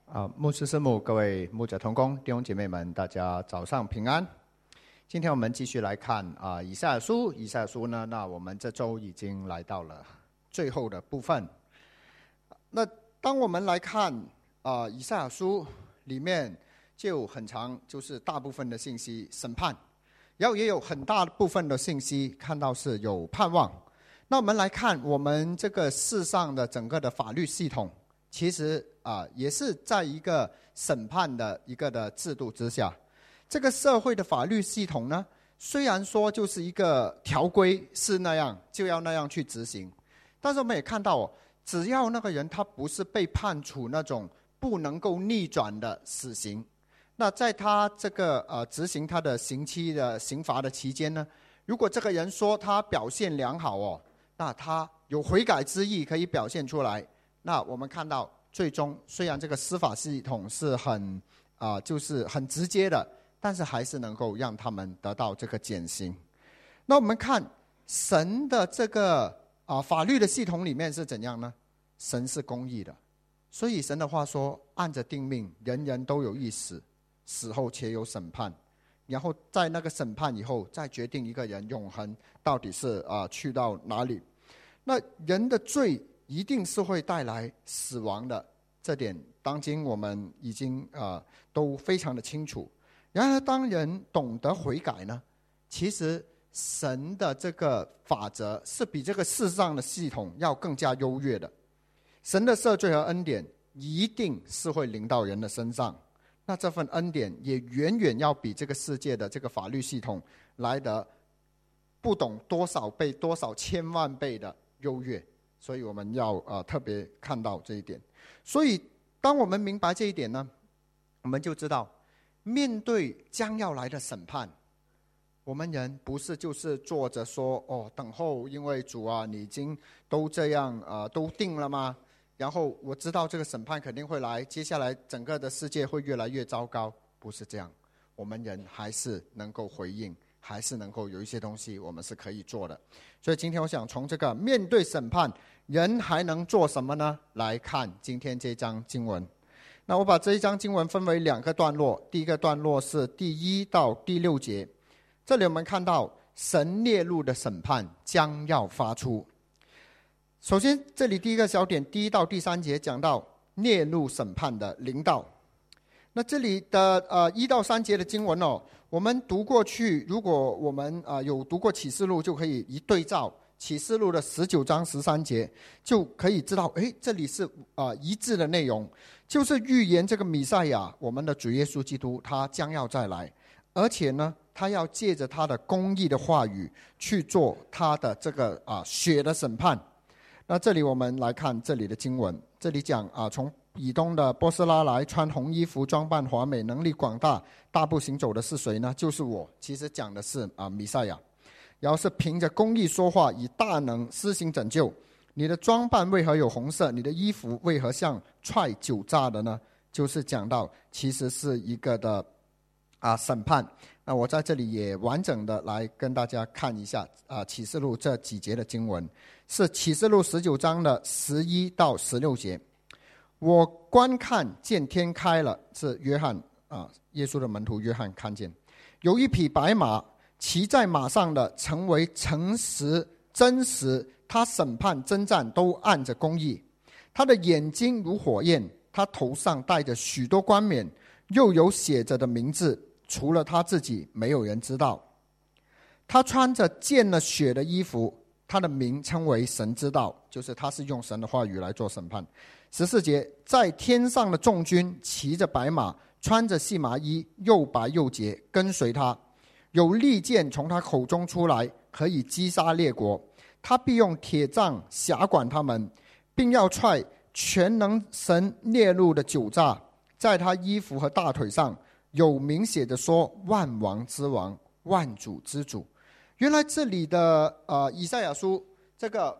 牧师师母，各位牧者同工，弟兄姐妹们，大家早上平安。今天我们继续来看以赛亚书。以赛亚书呢，那我们这周已经来到了最后的部分。那当我们来看以赛亚书里面，就很长，就是大部分的信息审判，然后也有很大部分的信息看到是有盼望。那我们来看我们这个世上的整个的法律系统，其实也是在一个审判的一个的制度之下。这个社会的法律系统呢，虽然说就是一个条规是那样，就要那样去执行，但是我们也看到只要那个人他不是被判处那种不能够逆转的死刑，那在他这个执行他的刑期的刑罚的期间呢，如果这个人说他表现良好那他有悔改之意可以表现出来，那我们看到最终虽然这个司法系统是很就是很直接的，但是还是能够让他们得到这个减刑。那我们看神的这个法律的系统里面是怎样呢？神是公义的，所以神的话说，按着定命，人人都有一死，死后且有审判，然后在那个审判以后，再决定一个人永恒到底是去到哪里。那人的罪一定是会带来死亡的，这点当今我们已经都非常的清楚。然而当人懂得悔改呢，其实神的这个法则是比这个世上的系统要更加优越的。神的赦罪和恩典一定是会临到人的身上，那这份恩典也远远要比这个世界的这个法律系统来得不懂多少倍多少千万倍的优越，所以我们要特别看到这一点。所以当我们明白这一点呢，我们就知道面对将要来的审判，我们人不是就是坐着说等候，因为主你已经都这样都定了吗？然后我知道这个审判肯定会来，接下来整个的世界会越来越糟糕。不是这样，我们人还是能够回应，还是能够有一些东西我们是可以做的。所以今天我想从这个面对审判人还能做什么呢，来看今天这章经文。那我把这一章经文分为两个段落，第一个段落是第1到第6节，这里我们看到神烈怒的审判将要发出。首先这里第一个小点，第1到第3节讲到烈怒审判的临到。那这里的1到3节的经文我们读过去，如果我们有读过启示录，就可以一对照启示录的19章13节，就可以知道这里是一致的内容，就是预言这个弥赛亚，我们的主耶稣基督，他将要再来，而且呢他要借着他的公义的话语去做他的这个血的审判。那这里我们来看这里的经文，这里讲从以东的波斯拉来，穿红衣服，装扮华美，能力广大，大步行走的是谁呢？就是我。其实讲的是弥赛亚，然后是凭着公义说话，以大能施行拯救。你的装扮为何有红色？你的衣服为何像踹酒榨的呢？就是讲到其实是一个的审判。那我在这里也完整的来跟大家看一下启示录这几节的经文，是启示录19章的11到16节。我观看见天开了，是约翰耶稣的门徒约翰看见，有一匹白马，骑在马上的成为诚实真实，他审判征战都按着公义。他的眼睛如火焰，他头上戴着许多冠冕，又有写着的名字，除了他自己没有人知道。他穿着溅了血的衣服，他的名称为神之道，就是他是用神的话语来做审判。14节，在天上的众军骑着白马，穿着细麻衣，又白又洁，跟随他。有利剑从他口中出来，可以击杀列国。他必用铁杖辖管他们，并要踹全能神烈怒的酒榨。在他衣服和大腿上有明写着说，万王之王，万主之主。原来这里的以赛亚书这个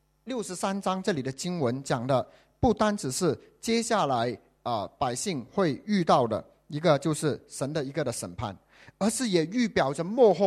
63章这里的经文讲的不单只是接下来百姓会遇到的一个就是神的一个的审判，而是也预表着末后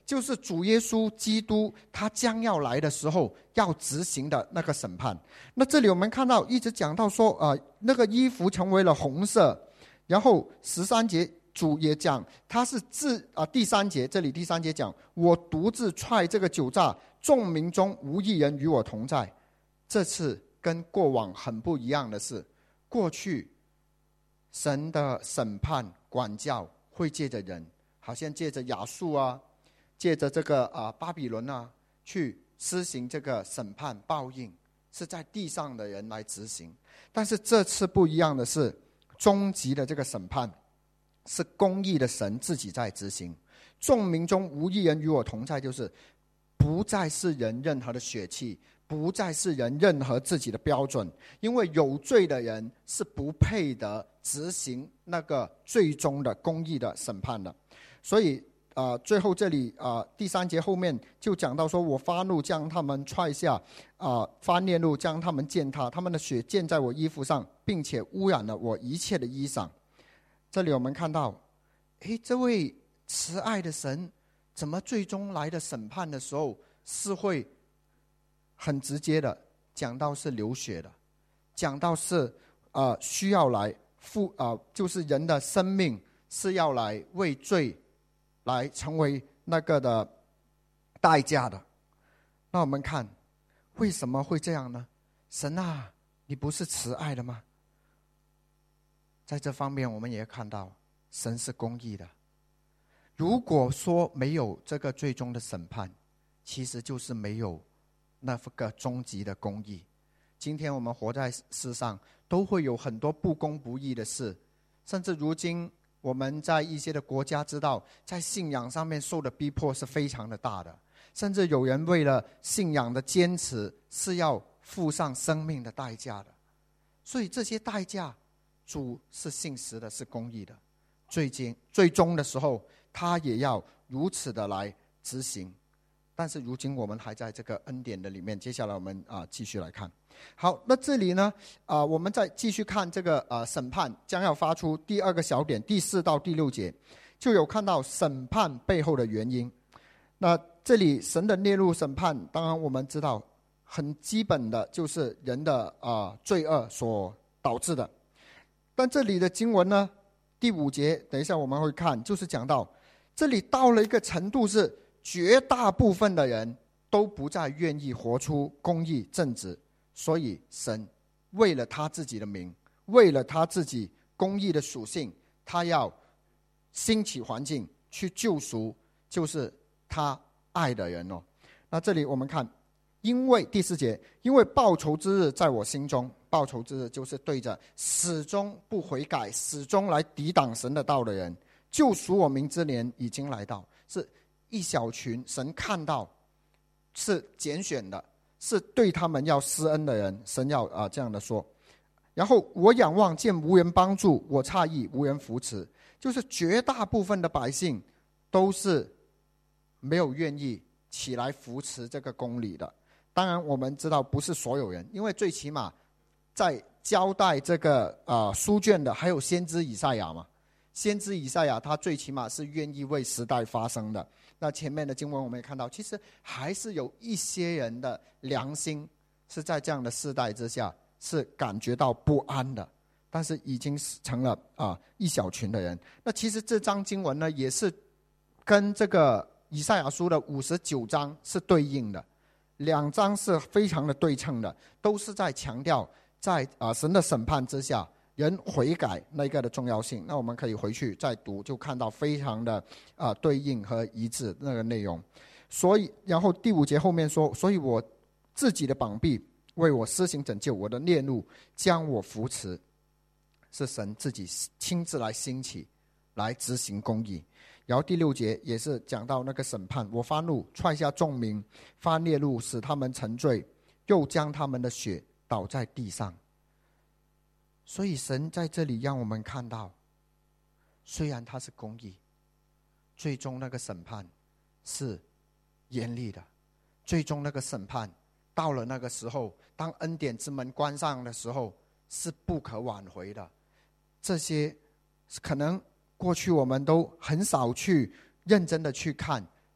就是主耶稣基督他将要来的时候要执行的那个审判。那这里我们看到一直讲到说那个衣服成为了红色，然后13节主也讲他是第3节，这里第3节讲我独自踹这个酒榨，众民中无一人与我同在。这次跟过往很不一样的是，过去神的审判管教会借着人，好像借着亚述借着这个巴比伦去施行这个审判报应，是在地上的人来执行。但是这次不一样的是，终极的这个审判是公义的神自己在执行。众民中无一人与我同在，就是不再是人任何的血气，不再是人任何自己的标准，因为有罪的人是不配得执行那个最终的公义的审判的。所以最后这里第3节后面就讲到说，我发怒将他们踹下，发烈怒将他们践踏，他们的血溅在我衣服上，并且污染了我一切的衣裳。这里我们看到这位慈爱的神怎么最终来的审判的时候是会很直接的讲到是流血的，讲到是需要来就是人的生命是要来为罪来成为那个的代价的。那我们看为什么会这样呢？神你不是慈爱的吗？在这方面我们也看到神是公义的。如果说没有这个最终的审判，其实就是没有那个终极的公义。今天我们活在世上都会有很多不公不义的事，甚至如今我们在一些的国家知道，在信仰上面受的逼迫是非常的大的，甚至有人为了信仰的坚持是要付上生命的代价的。所以这些代价主是信实的，是公义的，最终的时候他也要如此的来执行。但是如今我们还在这个恩典的里面，接下来我们继续来看。好，那这里呢我们再继续看这个审判将要发出第2个小点，第4到第6节就有看到审判背后的原因。那这里神的烈怒审判，当然我们知道很基本的就是人的罪恶所导致的。但这里的经文呢，第5节等一下我们会看，就是讲到这里到了一个程度，是绝大部分的人都不再愿意活出公义正直，所以神为了他自己的名，为了他自己公义的属性，他要兴起环境去救赎就是他爱的人那这里我们看，因为第4节，因为报仇之日在我心中。报仇之日就是对着始终不悔改，始终来抵挡神的道的人，救赎我民之年已经来到。是一小群神看到是拣选的，是对他们要施恩的人，神要这样的说。然后我仰望见无人帮助，我诧异无人扶持，就是绝大部分的百姓都是没有愿意起来扶持这个公理的。当然我们知道不是所有人，因为最起码在交代这个书卷的还有先知以赛亚嘛，先知以赛亚他最起码是愿意为时代发声的。那前面的经文我们也看到，其实还是有一些人的良心是在这样的世代之下是感觉到不安的，但是已经成了一小群的人。那其实这章经文呢，也是跟这个以赛亚书的59章是对应的，2章是非常的对称的，都是在强调在神的审判之下人悔改那个的重要性。那我们可以回去再读，就看到非常的对应和一致那个内容。所以然后第5节后面说，所以我自己的膀臂为我施行拯救，我的烈怒将我扶持，是神自己亲自来兴起来执行公义。然后第6节也是讲到那个审判，我发怒踹下众民，发烈怒使他们沉醉，又将他们的血倒在地上。所以神在这里让我们看到，虽然他是公义，最终那个审判是严厉的，最终那个审判到了那个时候，当恩典之门关上的时候是不可挽回的。这些可能过去我们都很少去认真的去看，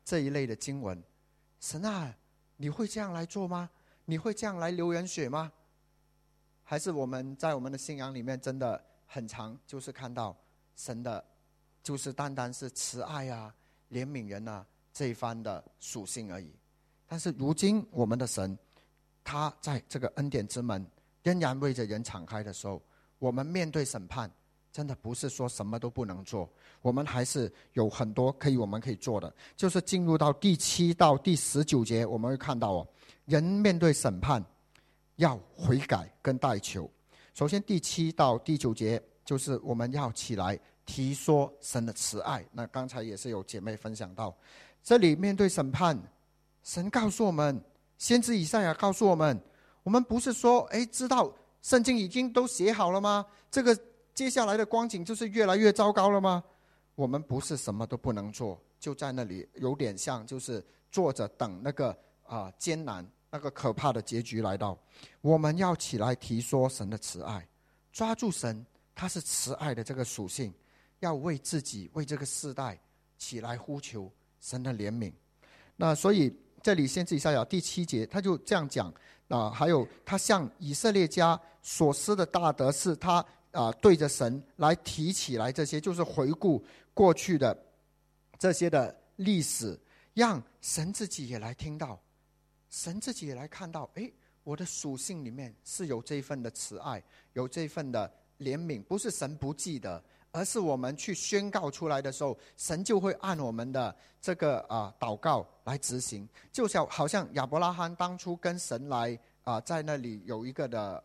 这一类的经文，神啊，你会这样来做吗？你会这样来流人血吗？还是我们在我们的信仰里面真的很常就是看到神的就是单单是慈爱啊、怜悯人啊这一番的属性而已。但是如今我们的神，他在这个恩典之门仍然为着人敞开的时候，我们面对审判真的不是说什么都不能做，我们还是有很多我们可以做的。就是进入到第7到第19节，我们会看到人面对审判要悔改跟代求。首先第7到第9节就是我们要起来提说神的慈爱。那刚才也是有姐妹分享到，这里面对审判，神告诉我们，先知以赛亚告诉我们，我们不是说知道圣经已经都写好了吗？这个接下来的光景就是越来越糟糕了吗？我们不是什么都不能做，就在那里有点像就是坐着等那个艰难那个可怕的结局来到。我们要起来提说神的慈爱，抓住神他是慈爱的这个属性，要为自己为这个世代起来呼求神的怜悯。那所以这里先知以赛亚第7节他就这样讲还有他向以色列家所施的大德，是他对着神来提起来，这些就是回顾过去的这些的历史，让神自己也来听到，神自己也来看到，我的属性里面是有这一份的慈爱，有这一份的怜悯，不是神不记得，而是我们去宣告出来的时候，神就会按我们的这个祷告来执行。就好像亚伯拉罕当初跟神来在那里有一个的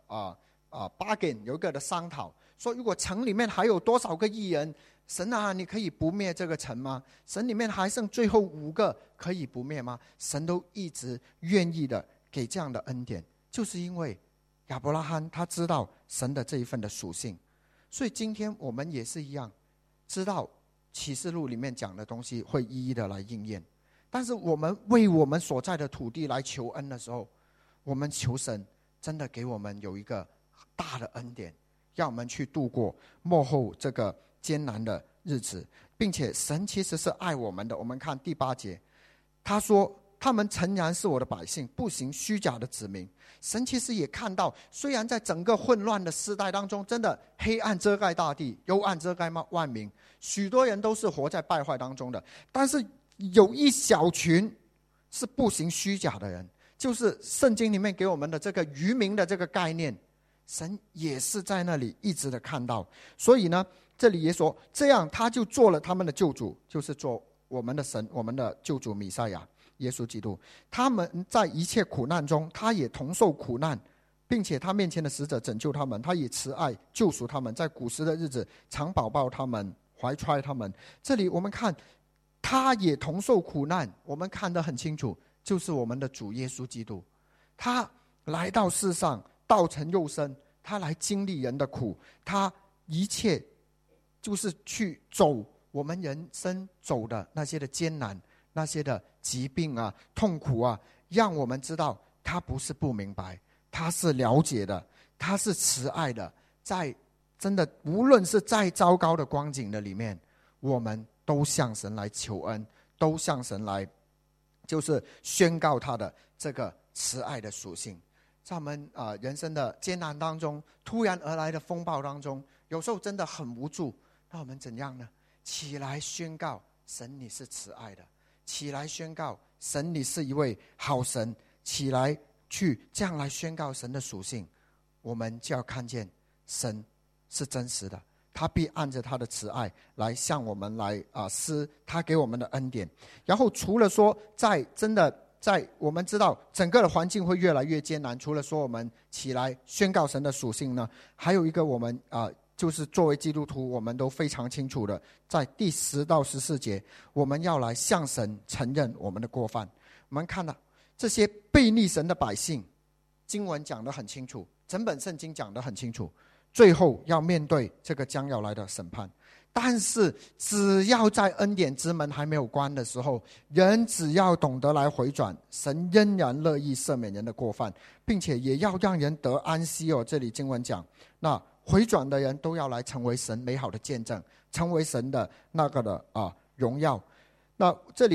bargain， 有一个的商讨，说如果城里面还有多少个义人，神啊，你可以不灭这个城吗？神里面还剩最后5个，可以不灭吗？神都一直愿意的给这样的恩典，就是因为亚伯拉罕他知道神的这一份的属性。所以今天我们也是一样，知道启示录里面讲的东西会一一的来应验，但是我们为我们所在的土地来求恩的时候，我们求神真的给我们有一个大的恩典，让我们去度过末后这个艰难的日子，并且神其实是爱我们的。我们看第8节，他说他们诚然是我的百姓，不行虚假的子民。神其实也看到，虽然在整个混乱的时代当中，真的黑暗遮盖大地，幽暗遮盖万民，许多人都是活在败坏当中的，但是有一小群是不行虚假的人，就是圣经里面给我们的这个渔民的这个概念，神也是在那里一直的看到。所以呢，这里也说，这样他就做了他们的救主，就是做我们的神，我们的救主弥赛亚耶稣基督。他们在一切苦难中，他也同受苦难，并且他面前的使者拯救他们，他也慈爱救赎他们，在古时的日子常保抱他们，怀揣他们。这里我们看他也同受苦难，我们看得很清楚，就是我们的主耶稣基督，他来到世上，道成肉身，他来经历人的苦，他一切就是去走我们人生走的那些的艰难，那些的疾病啊、痛苦啊，让我们知道他不是不明白，他是了解的，他是慈爱的。在真的无论是再糟糕的光景的里面，我们都向神来求恩，都向神来就是宣告他的这个慈爱的属性。在我们人生的艰难当中，突然而来的风暴当中，有时候真的很无助，那我们怎样呢？起来宣告神你是慈爱的，起来宣告神你是一位好神，起来去这样来宣告神的属性，我们就要看见神是真实的，他必按着他的慈爱来向我们来施他给我们的恩典。然后除了说在我们知道整个的环境会越来越艰难，除了说我们起来宣告神的属性呢，还有一个我们就是作为基督徒我们都非常清楚的，在第10到14节，我们要来向神承认我们的过犯。我们看到这些悖逆神的百姓，经文讲得很清楚，整本圣经讲得很清楚，最后要面对这个将要来的审判。但是只要在恩典之门还没有关的时候，人只要懂得来回转，神仍然乐意赦免人的过犯，并且也要让人得安息。这里经文讲，那回转的人都要来成为神美好的见证，成为神的那个的荣耀。那这里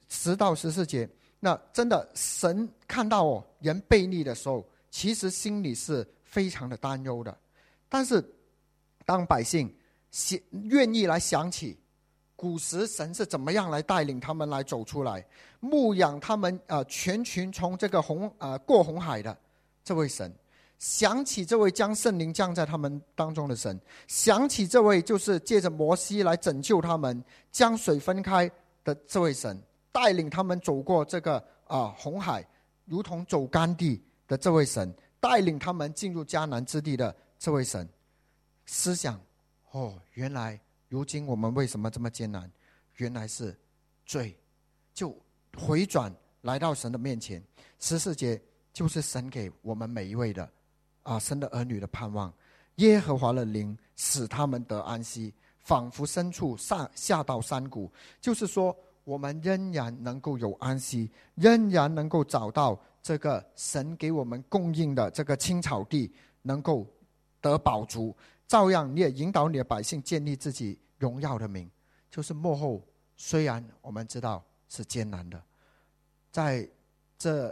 10到14节，那真的神看到人悖逆的时候，其实心里是非常的担忧的。但是当百姓愿意来想起古时神是怎么样来带领他们来走出来，牧养他们全群从这个过红海的这位神，想起这位将圣灵降在他们当中的神，想起这位就是借着摩西来拯救他们，将水分开的这位神，带领他们走过这个红海如同走干地的这位神，带领他们进入迦南之地的这位神。思想原来如今我们为什么这么艰难，原来是罪，就回转来到神的面前。14节就是神给我们每一位的神的儿女的盼望。耶和华的灵使他们得安息，仿佛牲畜下到山谷。就是说我们仍然能够有安息，仍然能够找到这个神给我们供应的这个青草地，能够得饱足。照样你也引导你的百姓建立自己荣耀的名。就是末后虽然我们知道是艰难的，在这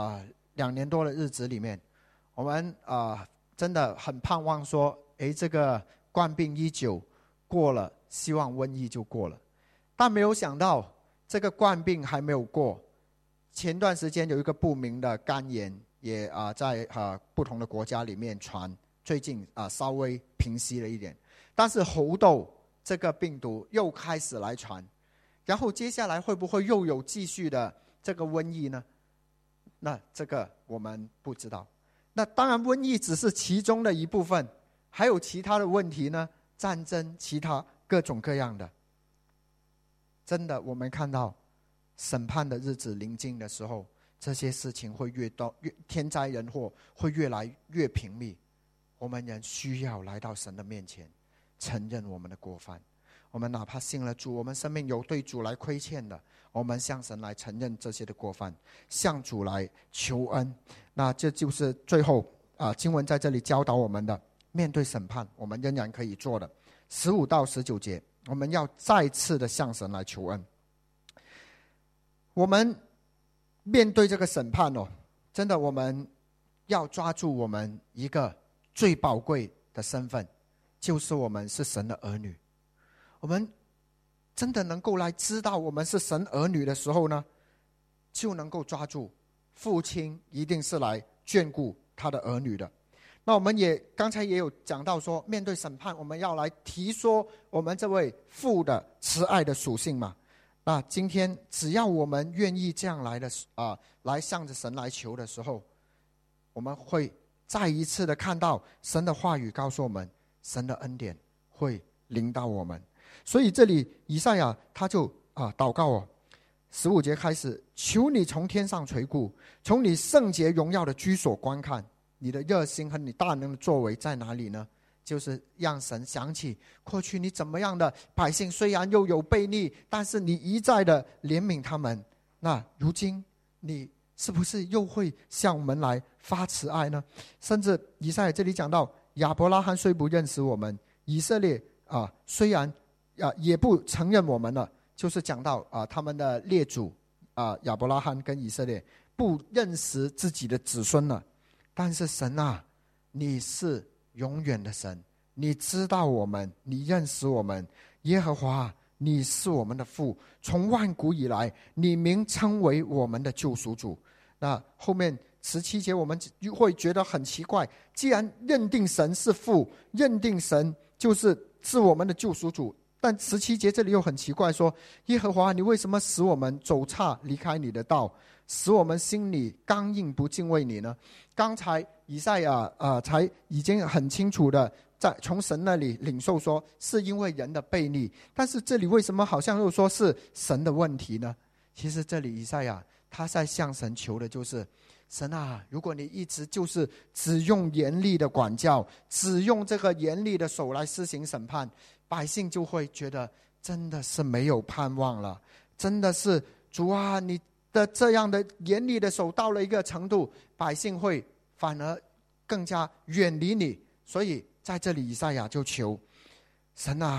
2年多的日子里面，我们真的很盼望说这个冠病19过了，希望瘟疫就过了。但没有想到这个冠病还没有过，前段时间有一个不明的肝炎也在不同的国家里面传，最近稍微平息了一点。但是猴痘这个病毒又开始来传，然后接下来会不会又有继续的这个瘟疫呢？那这个我们不知道。那当然瘟疫只是其中的一部分，还有其他的问题呢，战争，其他各种各样的。真的我们看到审判的日子临近的时候，这些事情会越天灾人祸会越来越频密。我们人需要来到神的面前，承认我们的过犯。我们哪怕信了主，我们生命有对主来亏欠的，我们向神来承认这些的过犯，向主来求恩。那这就是最后经文在这里教导我们的，面对审判我们仍然可以做的。15到19节，我们要再次的向神来求恩。我们面对这个审判真的我们要抓住我们一个最宝贵的身份，就是我们是神的儿女。我们真的能够来知道我们是神儿女的时候呢，就能够抓住父亲一定是来眷顾他的儿女的。那我们也刚才也有讲到说，面对审判我们要来提说我们这位父的慈爱的属性嘛。那今天只要我们愿意这样来向着神来求的时候，我们会再一次的看到神的话语告诉我们，神的恩典会临到我们。所以这里以赛亚他就祷告15节开始，求你从天上垂顾，从你圣洁荣耀的居所观看，你的热心和你大能的作为在哪里呢？就是让神想起过去你怎么样的百姓，虽然又有悖逆，但是你一再的怜悯他们。那如今你是不是又会向我们来发慈爱呢？甚至以赛亚这里讲到，亚伯拉罕虽不认识我们，以色列虽然也不承认我们了，就是讲到他们的列祖亚伯拉罕跟以色列不认识自己的子孙了。但是神你是永远的神，你知道我们，你认识我们。耶和华你是我们的父，从万古以来你名称为我们的救赎主。那后面17节我们会觉得很奇怪，既然认定神是父，认定神是我们的救赎主，但17节这里又很奇怪，说耶和华你为什么使我们走岔离开你的道，使我们心里刚硬不敬畏你呢？刚才以赛亚才已经很清楚的从神那里领受说是因为人的悖逆，但是这里为什么好像又说是神的问题呢？其实这里以赛亚他在向神求的就是神如果你一直就是只用严厉的管教，只用这个严厉的手来施行审判，百姓就会觉得真的是没有盼望了，真的是主你的这样的严厉的手到了一个程度，百姓会反而更加远离你。所以在这里以赛亚就求神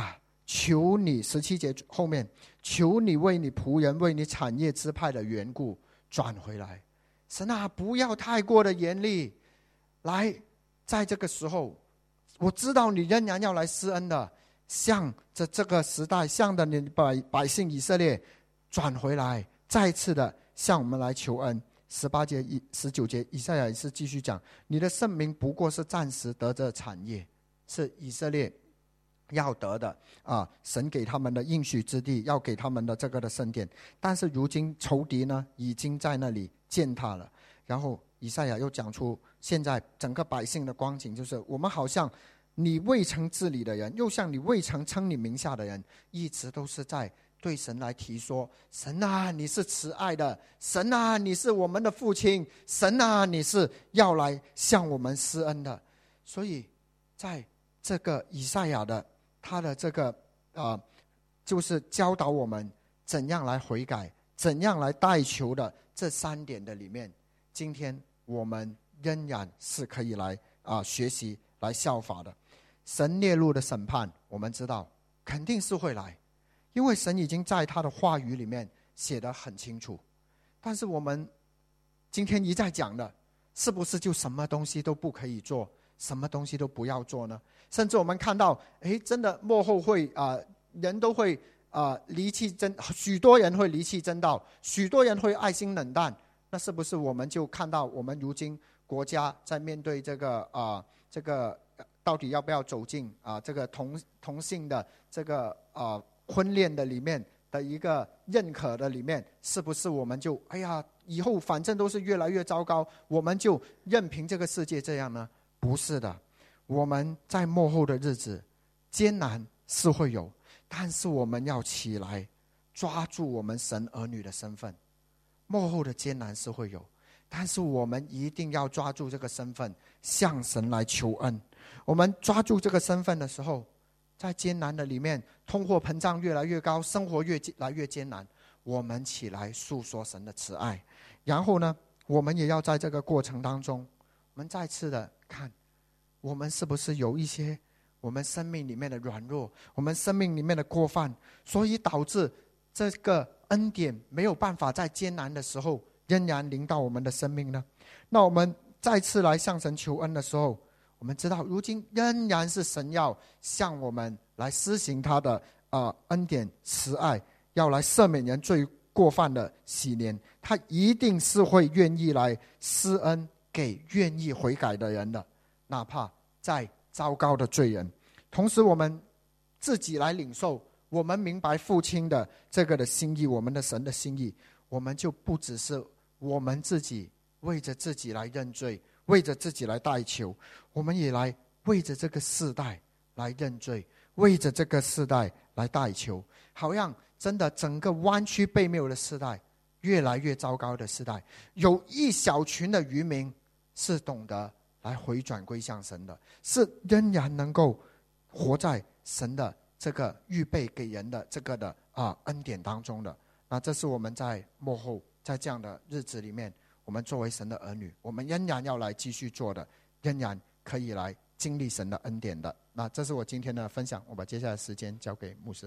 求你17节后面，求你为你仆人为你产业支派的缘故转回来。神啊，不要太过的严厉，来，在这个时候，我知道你仍然要来施恩的，向着这个时代，向着你百姓以色列转回来，再次的向我们来求恩。18节、19节，以赛亚也是继续讲，你的圣名不过是暂时得着产业，是以色列要得的神给他们的应许之地，要给他们的这个的圣殿。但是如今仇敌呢，已经在那里践踏了。然后以赛亚又讲出现在整个百姓的光景，就是我们好像你未曾治理的人，又像你未曾称你名下的人，一直都是在对神来提说，神啊，你是慈爱的，神啊，你是我们的父亲，神啊，你是要来向我们施恩的。所以在这个以赛亚的他的这个就是教导我们怎样来悔改，怎样来代求的这3点的里面，今天我们仍然是可以来学习来效法的。神列入的审判，我们知道肯定是会来，因为神已经在他的话语里面写得很清楚。但是我们今天一再讲的，是不是就什么东西都不可以做，什么东西都不要做呢？甚至我们看到真的末后会人都会离弃许多人会离弃真道，许多人会爱心冷淡。那是不是我们就看到我们如今国家在面对这个到底要不要走进这个同性的这个婚恋的里面的一个认可的里面，是不是我们就以后反正都是越来越糟糕，我们就任凭这个世界这样呢？不是的，我们在末后的日子艰难是会有，但是我们要起来抓住我们神儿女的身份。末后的艰难是会有，但是我们一定要抓住这个身份，向神来求恩。我们抓住这个身份的时候，在艰难的里面，通货膨胀越来越高，生活越来越艰难，我们起来诉说神的慈爱。然后呢，我们也要在这个过程当中，我们再次的看我们是不是有一些我们生命里面的软弱，我们生命里面的过犯，所以导致这个恩典没有办法在艰难的时候仍然临到我们的生命呢？那我们再次来向神求恩的时候，我们知道如今仍然是神要向我们来施行他的恩典慈爱，要来赦免人罪过犯的洗年，他一定是会愿意来施恩给愿意悔改的人的，哪怕再糟糕的罪人。同时我们自己来领受，我们明白父亲的这个的心意，我们的神的心意，我们就不只是我们自己为着自己来认罪，为着自己来代求，我们也来为着这个世代来认罪，为着这个世代来代求，好让真的整个弯曲悖谬的世代，越来越糟糕的世代，有一小群的渔民是懂得来回转归向神的，是仍然能够活在神的这个预备给人的这个的恩典当中的。那这是我们在末后在这样的日子里面，我们作为神的儿女，我们仍然要来继续做的，仍然可以来经历神的恩典的。那这是我今天的分享，我把接下来的时间交给牧师。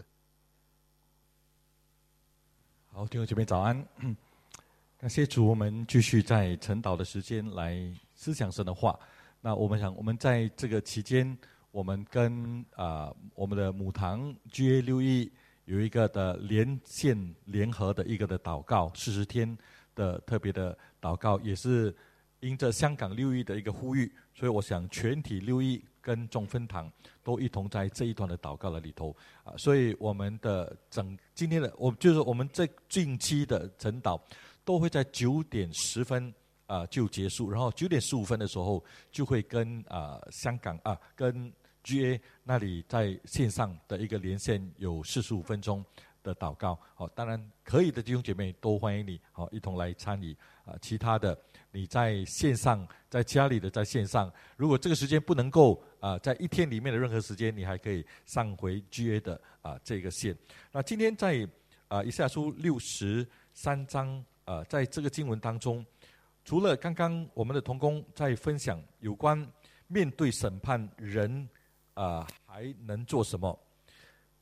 好，弟兄姐妹早安。感谢主，我们继续在晨祷的时间来思想神的话。那我们在这个期间，我们跟我们的母堂 GA61有一个的连线联合的一个的祷告，40天的特别的祷告，也是因着香港6·1的一个呼吁，所以我想全体6·1跟中分堂都一同在这一段的祷告的里头所以我们的今天的我们这近期的晨祷都会在9点10分就结束，然后9点15分的时候就会跟香港跟 GA 那里在线上的一个连线有45分钟的祷告。好，当然可以的弟兄姐妹都欢迎你一同来参与其他的你在线上在家里的在线上，如果这个时间不能够在一天里面的任何时间，你还可以上回 GA 的这个线。那今天在以赛亚书63章在这个经文当中，除了刚刚我们的同工在分享有关面对审判人还能做什么，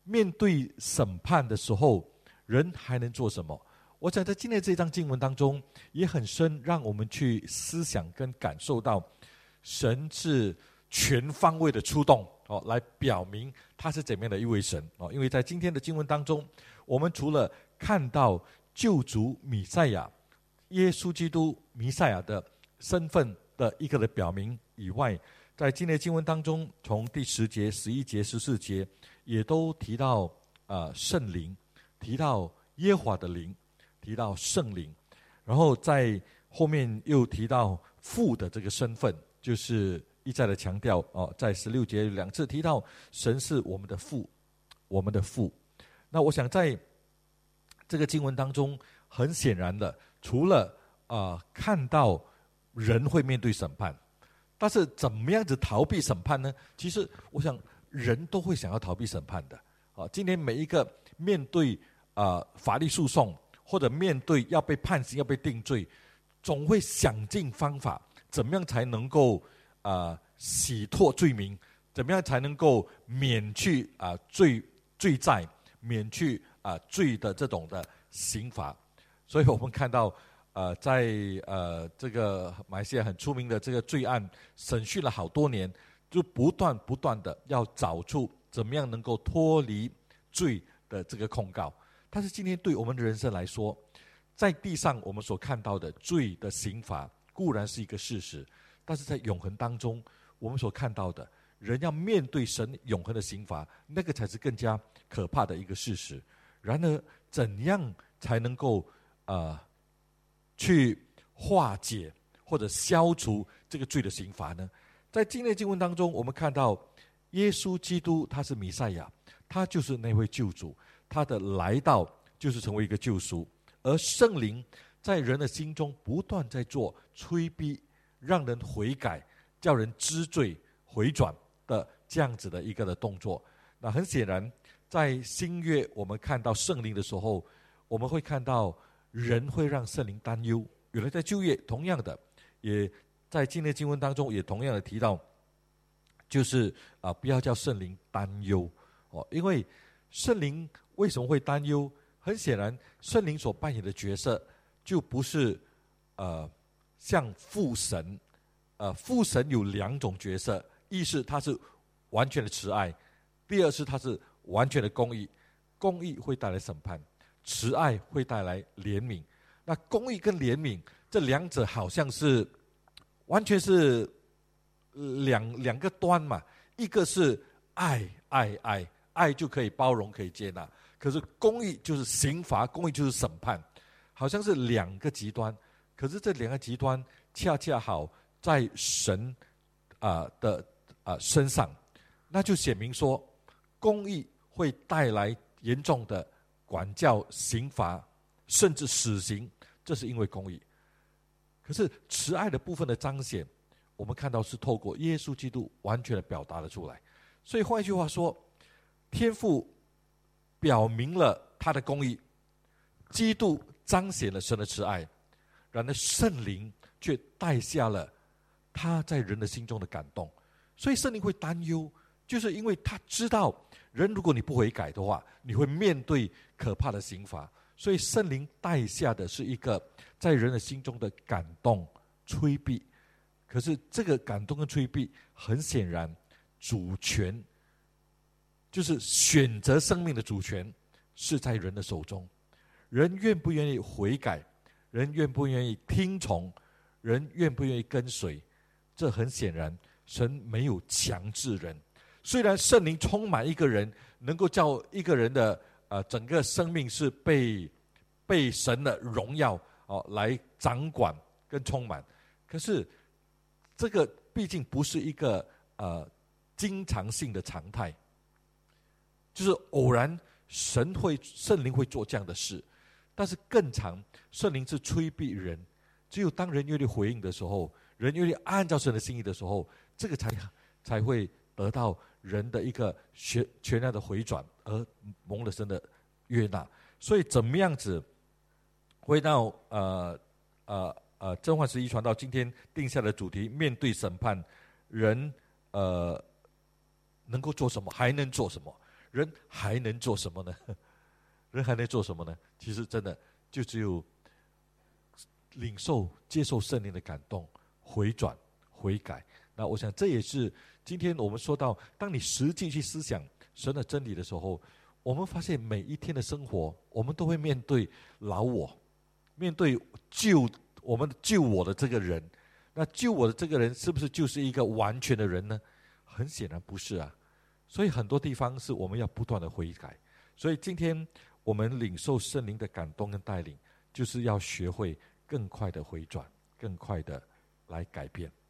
面对审判的时候，人还能做什么？我想在今天这章经文当中也很深，让我们去思想跟感受到神是全方位的出动来表明他是怎么样的一位神因为在今天的经文当中，我们除了看到救主弥赛亚耶稣基督弥赛亚的身份的一个的表明以外，在今天的经文当中，从第10节、11节、14节也都提到圣灵，提到耶和华的灵，提到圣灵，然后在后面又提到父的这个身份，就是一再的强调在16节2次提到神是我们的父，我们的父。那我想在这个经文当中，很显然的，除了看到人会面对审判，但是怎么样子逃避审判呢？其实我想人都会想要逃避审判的今天每一个面对法律诉讼，或者面对要被判刑要被定罪，总会想尽方法怎么样才能够洗脱罪名，怎么样才能够免去罪债，免去罪的这种的刑罚。所以我们看到在这个马来西亚很出名的这个罪案审讯了好多年，就不断的要找出怎么样能够脱离罪的这个控告。但是今天对我们的人生来说，在地上我们所看到的罪的刑罚固然是一个事实，但是在永恒当中我们所看到的人要面对神永恒的刑罚，那个才是更加可怕的一个事实。然而怎样才能够去化解或者消除这个罪的刑罚呢？在今天的经文当中，我们看到耶稣基督他是弥赛亚，他就是那位救主，他的来到就是成为一个救赎，而圣灵在人的心中不断在做催逼，让人悔改，叫人知罪回转的这样子的一个的动作。那很显然在新约我们看到圣灵的时候，我们会看到人会让圣灵担忧。原来在旧约同样的，也在今天的经文当中也同样的提到，就是不要叫圣灵担忧因为圣灵为什么会担忧？很显然圣灵所扮演的角色就不是像父神父神有2种角色，一是他是完全的慈爱，第二是他是完全的公义。公义会带来审判，慈爱会带来怜悯。那公义跟怜悯这2者好像是完全是两个端嘛，一个是爱就可以包容可以接纳，可是公义就是刑罚，公义就是审判，好像是2个极端。可是这2个极端恰恰好在神的身上，那就显明说公义会带来严重的管教刑罚，甚至死刑，这是因为公义。可是慈爱的部分的彰显，我们看到是透过耶稣基督完全的表达了出来。所以换一句话说，天父表明了他的公义，基督彰显了神的慈爱，然而圣灵却带下了他在人的心中的感动。所以圣灵会担忧，就是因为他知道人如果你不悔改的话，你会面对可怕的刑罚。所以圣灵带下的是一个在人的心中的感动催逼。可是这个感动跟催逼很显然主权，就是选择生命的主权是在人的手中。人愿不愿意悔改，人愿不愿意听从，人愿不愿意跟随，这很显然神没有强制人。虽然圣灵充满一个人，能够叫一个人的整个生命是被神的荣耀来掌管跟充满，可是这个毕竟不是一个经常性的常态，就是偶然圣灵会做这样的事，但是更常圣灵是催逼人，只有当人愿意回应的时候，人愿意按照神的心意的时候，这个才会得到人的一个全然的回转，而蒙了神的悦纳。所以怎么样子回到真幻十一传道今天定下的主题，面对审判，人能够做什么，还能做什么？ 人还能做什么呢？人还能做什么呢？其实真的就只有领受、接受圣灵的感动，回转、悔改。那我想这也是今天我们说到，当你实际去思想神的真理的时候，我们发现每一天的生活，我们都会面对老我，面对我们救我的这个人。那救我的这个人是不是就是一个完全的人呢？很显然不是啊。所以很多地方是我们要不断的悔改。所以今天我们领受圣灵的感动跟带领，就是要学会更快的回转，更快的来改变。